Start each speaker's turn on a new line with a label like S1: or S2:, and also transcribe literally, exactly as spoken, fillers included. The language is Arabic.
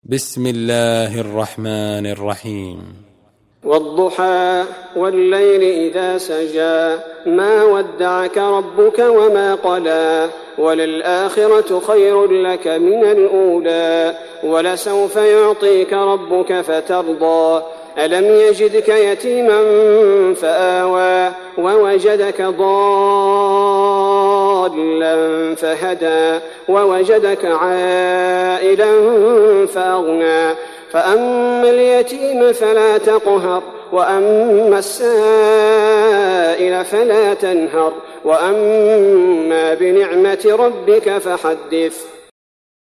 S1: بسم الله الرحمن الرحيم.
S2: والضحى والليل إذا سجى ما ودعك ربك وما قلى وللآخرة خير لك من الأولى ولسوف يعطيك ربك فترضى ألم يجدك يتيما فآوى ووجدك ضالا فهدى ووجدك عائلا فأغنى فأما اليتيم فلا تقهر وأما السائل فلا تنهر وأما بنعمة ربك فحدث.